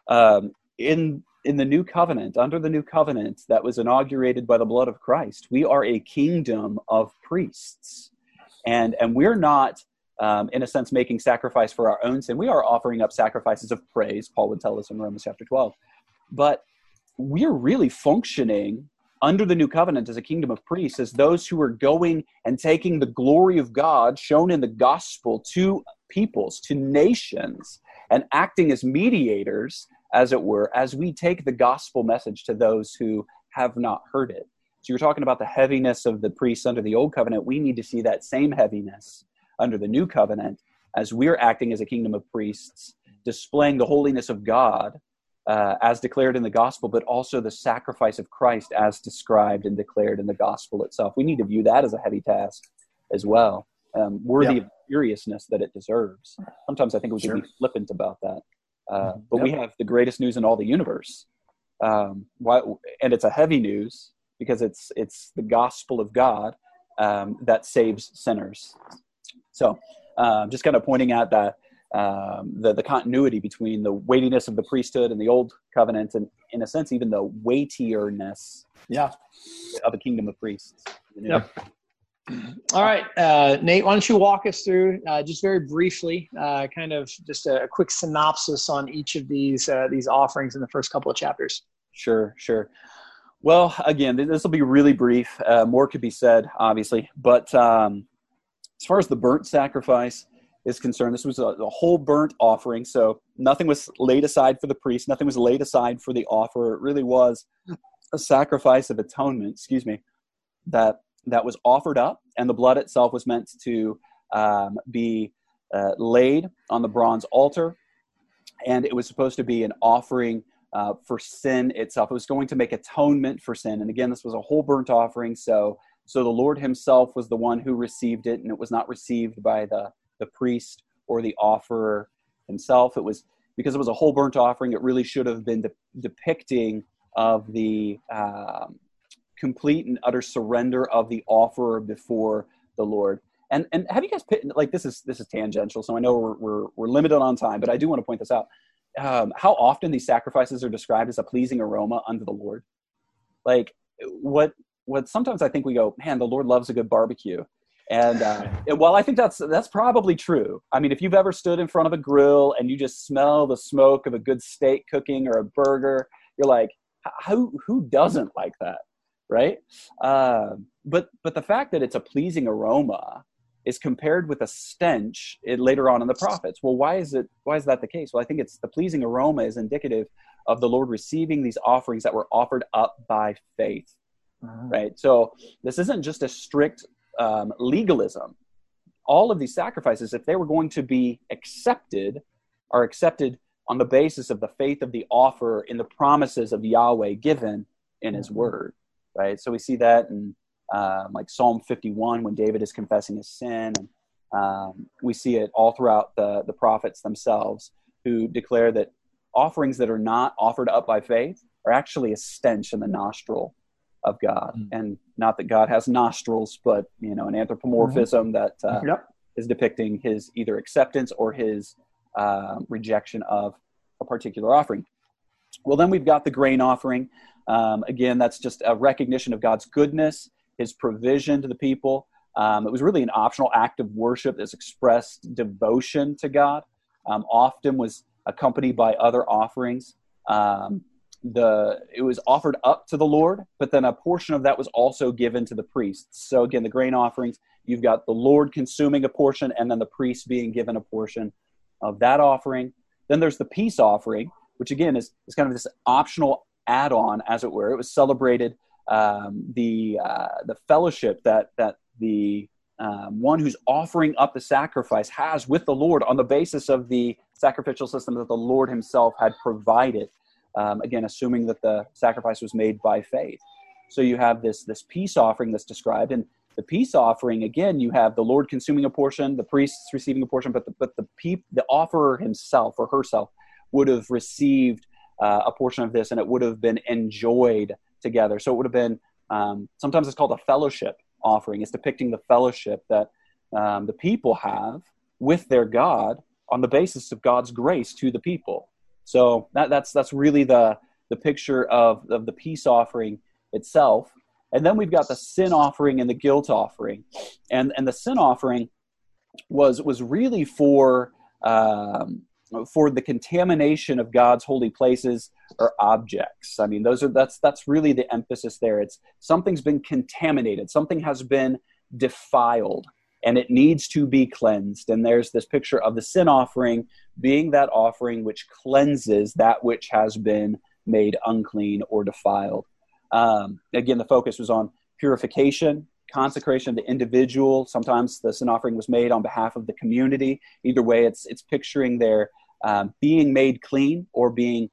In the New Covenant, under the New Covenant that was inaugurated by the blood of Christ, we are a kingdom of priests. And we're not, in a sense, making sacrifice for our own sin. We are offering up sacrifices of praise, Paul would tell us in Romans chapter 12. But we're really functioning under the New Covenant as a kingdom of priests, as those who are going and taking the glory of God shown in the gospel to peoples, to nations, and acting as mediators, as it were, as we take the gospel message to those who have not heard it. So you're talking about the heaviness of the priests under the Old Covenant. We need to see that same heaviness under the New Covenant as we're acting as a kingdom of priests, displaying the holiness of God as declared in the gospel, but also the sacrifice of Christ as described and declared in the gospel itself. We need to view that as a heavy task as well, worthy of seriousness that it deserves. Sometimes I think we can be flippant about that. But we have the greatest news in all the universe. And it's a heavy news because it's the gospel of God that saves sinners. So just kind of pointing out that the continuity between the weightiness of the priesthood and the Old Covenant, and in a sense, even the weightierness of a kingdom of priests. Yep. All right, Nate, why don't you walk us through just very briefly, kind of just a quick synopsis on each of these offerings in the first couple of chapters. Sure. Well, again, this will be really brief. More could be said, obviously, but as far as the burnt sacrifice is concerned, this was a whole burnt offering, so nothing was laid aside for the priest, nothing was laid aside for the offerer. It really was a sacrifice of atonement, that was offered up, and the blood itself was meant to be laid on the bronze altar, and it was supposed to be an offering for sin itself. It was going to make atonement for sin, and again, this was a whole burnt offering, so the Lord himself was the one who received it, and it was not received by the priest or the offerer himself. It was because it was a whole burnt offering. It really should have been depicting of the complete and utter surrender of the offerer before the Lord. And have you guys this is tangential, so I know we're limited on time, but I do want to point this out. How often these sacrifices are described as a pleasing aroma unto the Lord? Like what sometimes I think we go, man, the Lord loves a good barbecue. And while I think that's probably true. I mean, if you've ever stood in front of a grill and you just smell the smoke of a good steak cooking or a burger, you're like, who doesn't like that, right? But the fact that it's a pleasing aroma is compared with a stench later on in the prophets. Well, why is that the case? Well, I think it's the pleasing aroma is indicative of the Lord receiving these offerings that were offered up by faith, right? So this isn't just a strict legalism. All of these sacrifices, if they were going to be accepted, are accepted on the basis of the faith of the offerer in the promises of Yahweh given in his word, right? So we see that in like Psalm 51 when David is confessing his sin. And we see it all throughout the prophets themselves who declare that offerings that are not offered up by faith are actually a stench in the nostril of God. And not that God has nostrils, but an anthropomorphism that is depicting his either acceptance or his rejection of a particular offering. Well, then we've got the grain offering. Again, that's just a recognition of God's goodness, his provision to the people. It was really an optional act of worship that's expressed devotion to God. Often was accompanied by other offerings. It was offered up to the Lord, but then a portion of that was also given to the priests. So again, the grain offerings, you've got the Lord consuming a portion and then the priest being given a portion of that offering. Then there's the peace offering, which again is kind of this optional add-on, as it were. It was celebrated the fellowship that the one who's offering up the sacrifice has with the Lord on the basis of the sacrificial system that the Lord himself had provided. Again, assuming that the sacrifice was made by faith. So you have this peace offering that's described, and the peace offering, again, you have the Lord consuming a portion, the priests receiving a portion, but the offerer himself or herself would have received a portion of this, and it would have been enjoyed together. So it would have been, sometimes it's called a fellowship offering. It's depicting the fellowship that the people have with their God on the basis of God's grace to the people. So that's really the picture of the peace offering itself. And then we've got the sin offering and the guilt offering. And the sin offering was really for the contamination of God's holy places or objects. I mean, that's really the emphasis there. It's something's been contaminated, something has been defiled, and it needs to be cleansed. And there's this picture of the sin offering being that offering which cleanses that which has been made unclean or defiled. Again, the focus was on purification, consecration of the individual. Sometimes the sin offering was made on behalf of the community. Either way, it's picturing their being made clean or being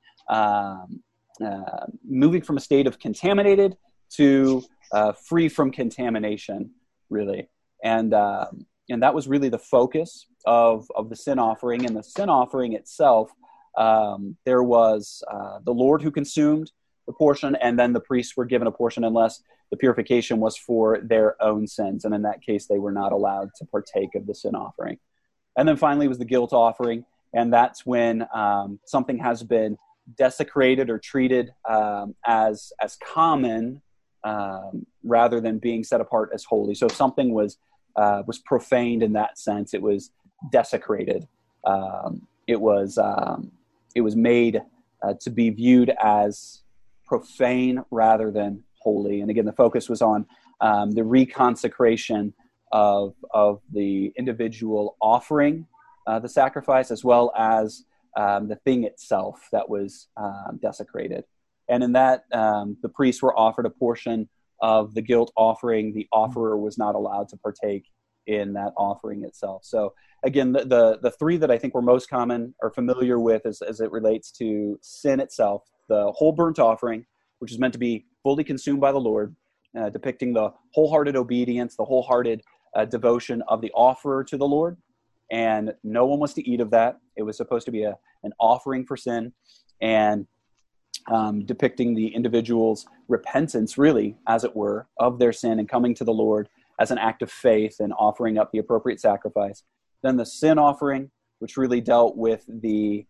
moving from a state of contaminated to free from contamination, really. And that was really the focus of the sin offering. And the sin offering itself, there was the Lord who consumed the portion, and then the priests were given a portion unless the purification was for their own sins. And in that case, they were not allowed to partake of the sin offering. And then finally was the guilt offering. And that's when something has been desecrated or treated as common rather than being set apart as holy. So if something was profaned in that sense, it was desecrated. It was made to be viewed as profane rather than holy. And again, the focus was on the reconsecration of the individual offering the sacrifice, as well as the thing itself that was desecrated. And in that, the priests were offered a portion of the guilt offering. The offerer was not allowed to partake in that offering itself. So again, the three that I think we're most common or familiar with as it relates to sin itself: the whole burnt offering, which is meant to be fully consumed by the Lord, depicting the wholehearted obedience, the wholehearted devotion of the offerer to the Lord. And no one was to eat of that. It was supposed to be an offering for sin, and depicting the individual's repentance, really, as it were, of their sin and coming to the Lord as an act of faith and offering up the appropriate sacrifice. Then the sin offering, which really dealt with the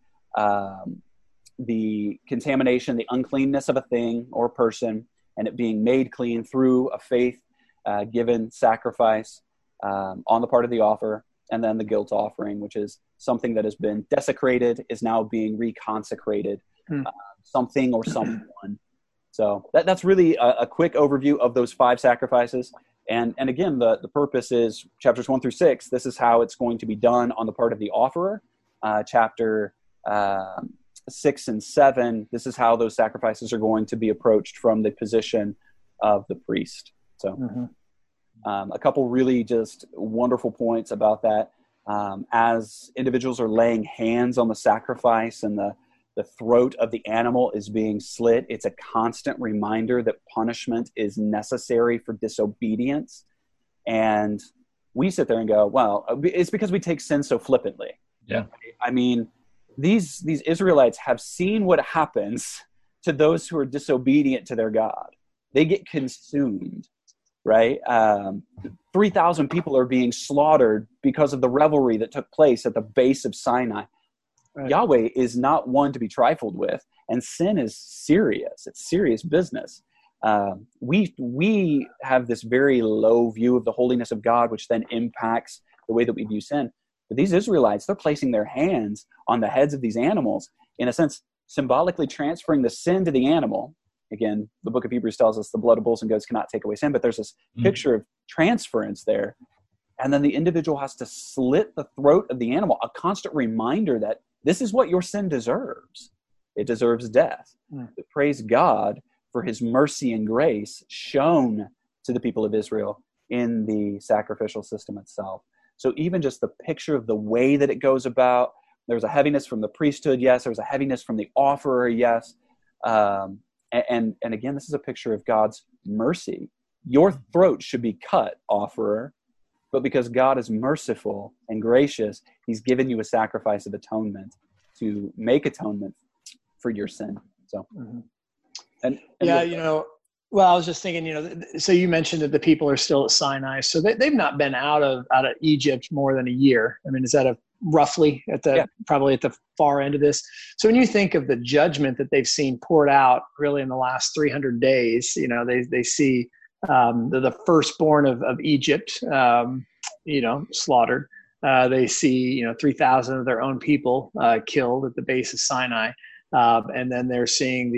contamination, the uncleanness of a thing or a person, and it being made clean through a faith-given sacrifice on the part of the offerer. And then the guilt offering, which is something that has been desecrated, is now being reconsecrated, something or someone. So that's really a quick overview of those 5 sacrifices. And again, the purpose is chapters 1 through 6. This is how it's going to be done on the part of the offerer. Chapter 6 and 7, this is how those sacrifices are going to be approached from the position of the priest. So a couple really just wonderful points about that. As individuals are laying hands on the sacrifice and the throat of the animal is being slit, it's a constant reminder that punishment is necessary for disobedience. And we sit there and go, well, it's because we take sin so flippantly. Yeah. I mean, these Israelites have seen what happens to those who are disobedient to their God. They get consumed. Right? 3,000 people are being slaughtered because of the revelry that took place at the base of Sinai. Right. Yahweh is not one to be trifled with, and sin is serious. It's serious business. We have this very low view of the holiness of God, which then impacts the way that we view sin. But these Israelites, they're placing their hands on the heads of these animals, in a sense, symbolically transferring the sin to the animal. Again, the book of Hebrews tells us the blood of bulls and goats cannot take away sin, but there's this picture of transference there. And then the individual has to slit the throat of the animal, a constant reminder that this is what your sin deserves. It deserves death. But praise God for his mercy and grace shown to the people of Israel in the sacrificial system itself. So even just the picture of the way that it goes about, there's a heaviness from the priesthood, yes. There's a heaviness from the offerer, yes. And again, this is a picture of God's mercy your throat should be cut, offerer, but because God is merciful and gracious, he's given you a sacrifice of atonement to make atonement for your sin. So, and yeah, well, I was just thinking, so you mentioned that the people are still at Sinai, so they've not been out of Egypt more than a year. I mean, is that roughly probably at the far end of this? So when you think of the judgment that they've seen poured out really in the last 300 days, they see the firstborn of Egypt, slaughtered. They see, 3,000 of their own people killed at the base of Sinai. And then they're seeing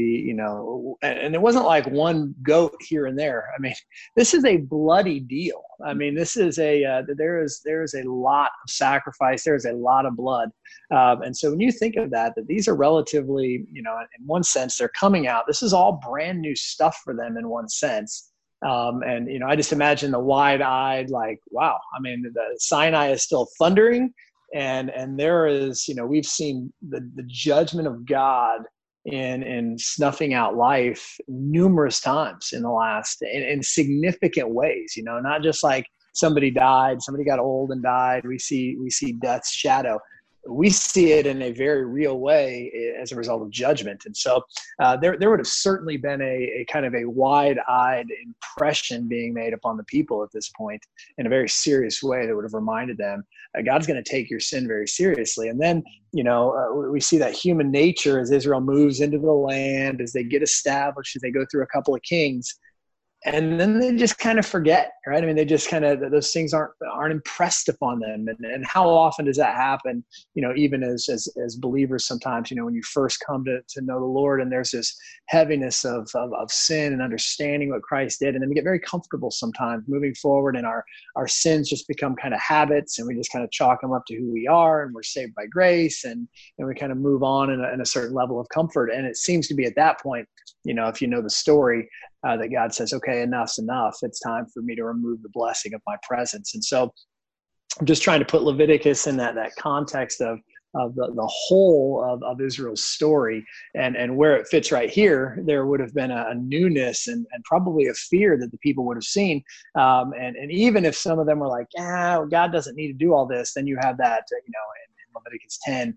and it wasn't like one goat here and there. I mean, this is a bloody deal. I mean, this is there is a lot of sacrifice. There's a lot of blood. And so when you think of that these are relatively, in one sense, they're coming out. This is all brand new stuff for them in one sense. And I just imagine the wide-eyed, like, wow. I mean, the Sinai is still thundering. And there is, we've seen the judgment of God in snuffing out life numerous times in the last, in significant ways, not just like somebody died, somebody got old and died. We see death's shadow. We see it in a very real way as a result of judgment. And so there would have certainly been a kind of a wide-eyed impression being made upon the people at this point in a very serious way that would have reminded them God's going to take your sin very seriously. And then, we see that human nature as Israel moves into the land, as they get established, as they go through a couple of kings. And then they just kind of forget, right? I mean, they just kind of, those things aren't impressed upon them. And how often does that happen? Even as believers, sometimes, when you first come to know the Lord, and there's this heaviness of sin and understanding what Christ did. And then we get very comfortable sometimes moving forward, and our sins just become kind of habits, and we just kind of chalk them up to who we are, and we're saved by grace. And we kind of move on in a certain level of comfort. And it seems to be at that point, if you know the story, that God says, okay, enough's enough. It's time for me to remove the blessing of my presence. And so I'm just trying to put Leviticus in that context of the whole of Israel's story, and where it fits right here. There would have been a newness and probably a fear that the people would have seen. And even if some of them were like, God doesn't need to do all this, then you have that, in Leviticus 10,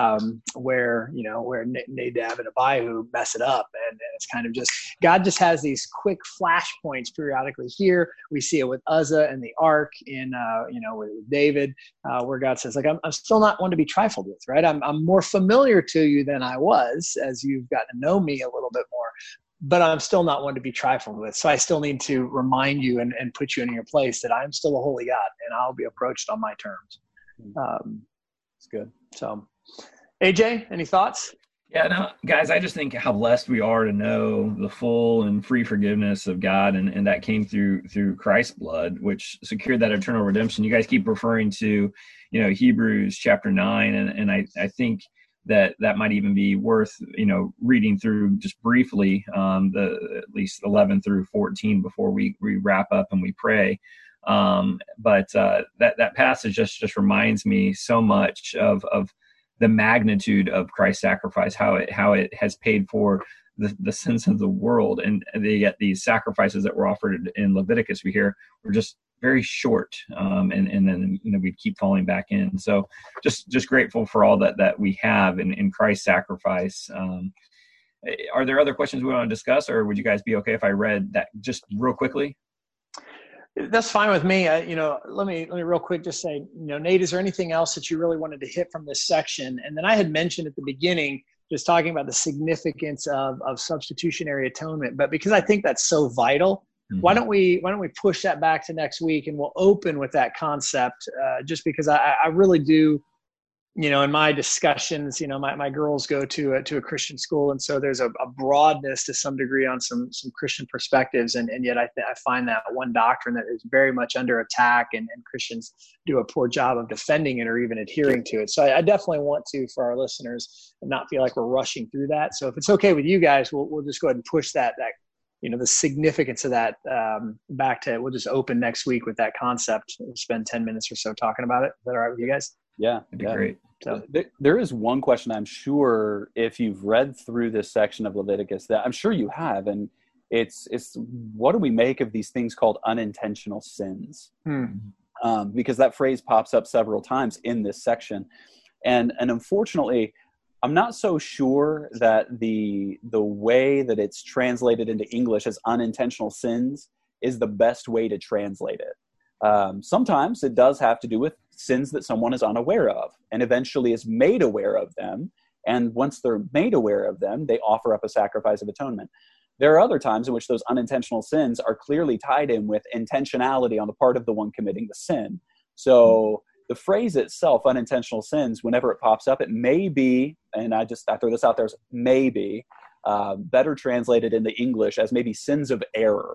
where Nadab and Abihu mess it up, and it's kind of just God just has these quick flashpoints periodically. Here we see it with Uzzah and the Ark, with David, where God says, like, I'm still not one to be trifled with, right? I'm more familiar to you than I was as you've gotten to know me a little bit more, but I'm still not one to be trifled with. So I still need to remind you and put you in your place that I'm still a holy God, and I'll be approached on my terms. It's good. So, AJ, any thoughts? Yeah, no, guys, I just think how blessed we are to know the full and free forgiveness of God, and that came through Christ's blood, which secured that eternal redemption. You guys keep referring to, Hebrews chapter 9, and I think that might even be worth, reading through just briefly, at least 11 through 14 before we wrap up and we pray. But that passage just reminds me so much of the magnitude of Christ's sacrifice, how it has paid for the sins of the world, and yet these sacrifices that were offered in Leviticus, we hear, were just very short, and then we'd keep falling back in. So just grateful for all that we have in Christ's sacrifice. Are there other questions we want to discuss, or would you guys be okay if I read that just real quickly? That's fine with me. Let me real quick just say, Nate, is there anything else that you really wanted to hit from this section? And then I had mentioned at the beginning, just talking about the significance of substitutionary atonement, but because I think that's so vital, why don't we push that back to next week, and we'll open with that concept, just because I really do. In my discussions, my girls go to a Christian school, and so there's a broadness to some degree on some Christian perspectives, and yet I find that one doctrine that is very much under attack, and Christians do a poor job of defending it or even adhering to it. So I definitely want to, for our listeners, not feel like we're rushing through that. So if it's okay with you guys, we'll just go ahead and push that the significance of that back to. We'll just open next week with that concept. We'll spend 10 minutes or so talking about it. Is that all right with you guys? Yeah, that'd be great. So there is one question I'm sure, if you've read through this section of Leviticus, that I'm sure you have, and It's what do we make of these things called unintentional sins? Because that phrase pops up several times in this section. And unfortunately, I'm not so sure that the way that it's translated into English as unintentional sins is the best way to translate it. Sometimes it does have to do with sins that someone is unaware of and eventually is made aware of them. And once they're made aware of them, they offer up a sacrifice of atonement. There are other times in which those unintentional sins are clearly tied in with intentionality on the part of the one committing the sin. So the phrase itself, unintentional sins, whenever it pops up, it may be, and I throw this out there as maybe, better translated into English as maybe sins of error.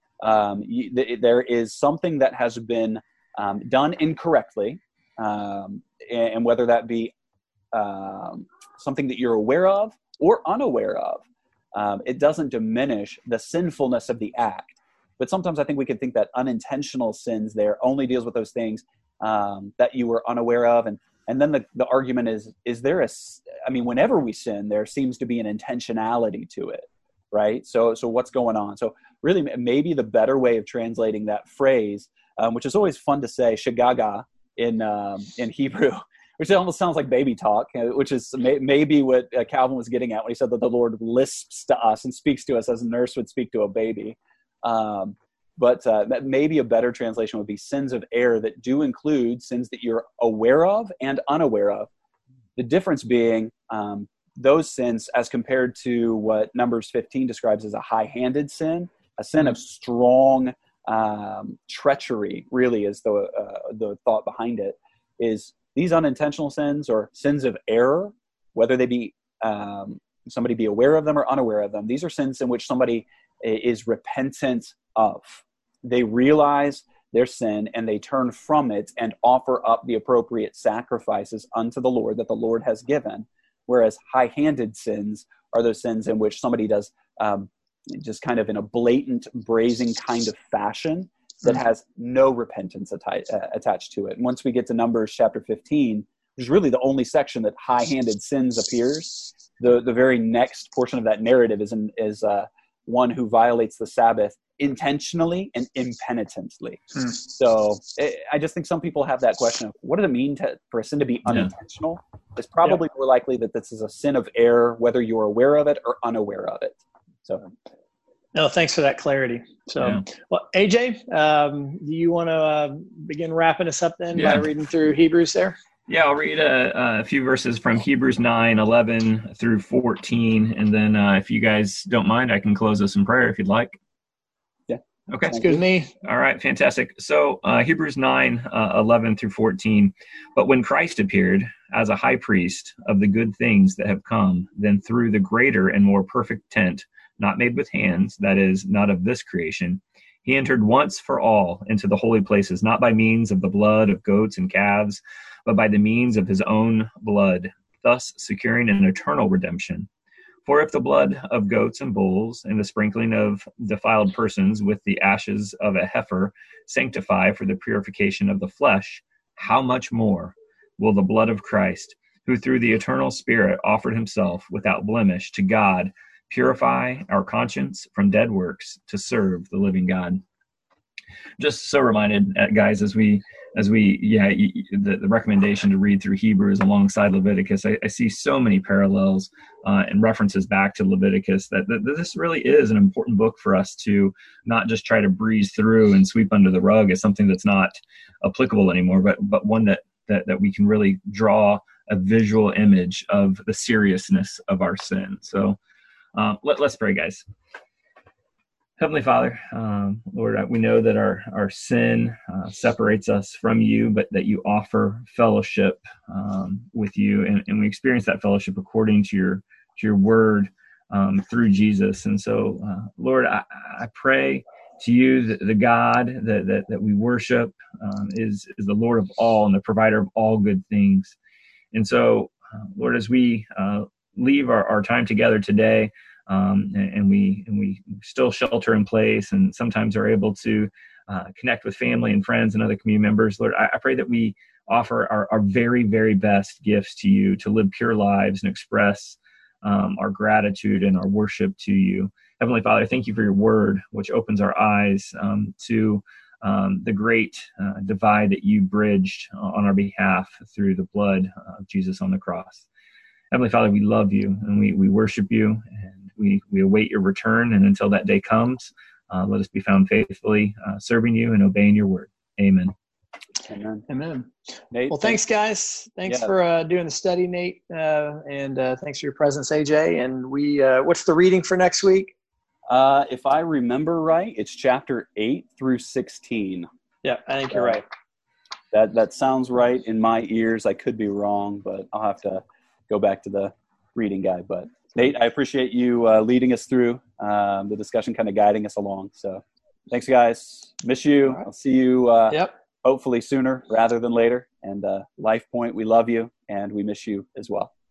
There is something that has been done incorrectly, and whether that be something that you're aware of or unaware of, it doesn't diminish the sinfulness of the act. But sometimes I think we could think that unintentional sins there only deals with those things that you were unaware of. And then the argument is there whenever we sin, there seems to be an intentionality to it, right? So what's going on? So really maybe the better way of translating that phrase, which is always fun to say, shagaga in Hebrew, which almost sounds like baby talk, which is maybe what Calvin was getting at when he said that the Lord lisps to us and speaks to us as a nurse would speak to a baby. But that maybe a better translation would be sins of error that do include sins that you're aware of and unaware of. The difference being those sins as compared to what Numbers 15 describes as a high-handed sin, a sin of strong treachery, really is the thought behind it, is these unintentional sins or sins of error, whether they be somebody be aware of them or unaware of them, these are sins in which somebody is repentant of. They realize their sin and they turn from it and offer up the appropriate sacrifices unto the Lord that the Lord has given. Whereas high-handed sins are those sins in which somebody does just kind of in a blatant, brazen kind of fashion that has no repentance attached to it. And once we get to Numbers chapter 15, which is really the only section that high-handed sins appears, the very next portion of that narrative is one who violates the Sabbath intentionally and impenitently. So I just think some people have that question of what does it mean for a sin to be unintentional? It's probably more likely that this is a sin of error, whether you're aware of it or unaware of it. So, no, thanks for that clarity. So, well, AJ, do you want to begin wrapping us up then by reading through Hebrews there? Yeah, I'll read a few verses from Hebrews 9:11 through 14. And then if you guys don't mind, I can close us in prayer if you'd like. Yeah. Okay. That's good with me. All right, fantastic. So Hebrews 9:11 through 14. But when Christ appeared as a high priest of the good things that have come, then through the greater and more perfect tent, not made with hands, that is, not of this creation, he entered once for all into the holy places, not by means of the blood of goats and calves, but by the means of his own blood, thus securing an eternal redemption. For if the blood of goats and bulls and the sprinkling of defiled persons with the ashes of a heifer sanctify for the purification of the flesh, how much more will the blood of Christ, who through the eternal Spirit offered himself without blemish to God, purify our conscience from dead works to serve the living God? Just so reminded, guys, as we the recommendation to read through Hebrews alongside Leviticus, I see so many parallels and references back to Leviticus that this really is an important book for us to not just try to breeze through and sweep under the rug as something that's not applicable anymore, but one that we can really draw a visual image of the seriousness of our sin. So let's pray, guys. Heavenly Father, Lord, we know that our sin separates us from you, but that you offer fellowship with you, and we experience that fellowship according to your word through Jesus. And so, Lord, I pray to you, the God that we worship is the Lord of all and the provider of all good things. And so, Lord, as we leave our time together today, and we still shelter in place and sometimes are able to connect with family and friends and other community members, Lord, I pray that we offer our very, very best gifts to you to live pure lives and express our gratitude and our worship to you. Heavenly Father, thank you for your word, which opens our eyes to the great divide that you bridged on our behalf through the blood of Jesus on the cross. Heavenly Father, we love you and we worship you, and we await your return. And until that day comes, let us be found faithfully serving you and obeying your word. Amen. Amen. Nate, Well, thanks, guys. Thanks for doing the study, Nate, and thanks for your presence, AJ. And what's the reading for next week? If I remember right, it's chapter 8 through 16. Yeah, I think you're right. That sounds right in my ears. I could be wrong, but I'll have to go back to the reading guide. But Nate, I appreciate you leading us through the discussion, kind of guiding us along. So thanks, guys. Miss you. Right. I'll see you hopefully sooner rather than later. And LifePoint, we love you, and we miss you as well.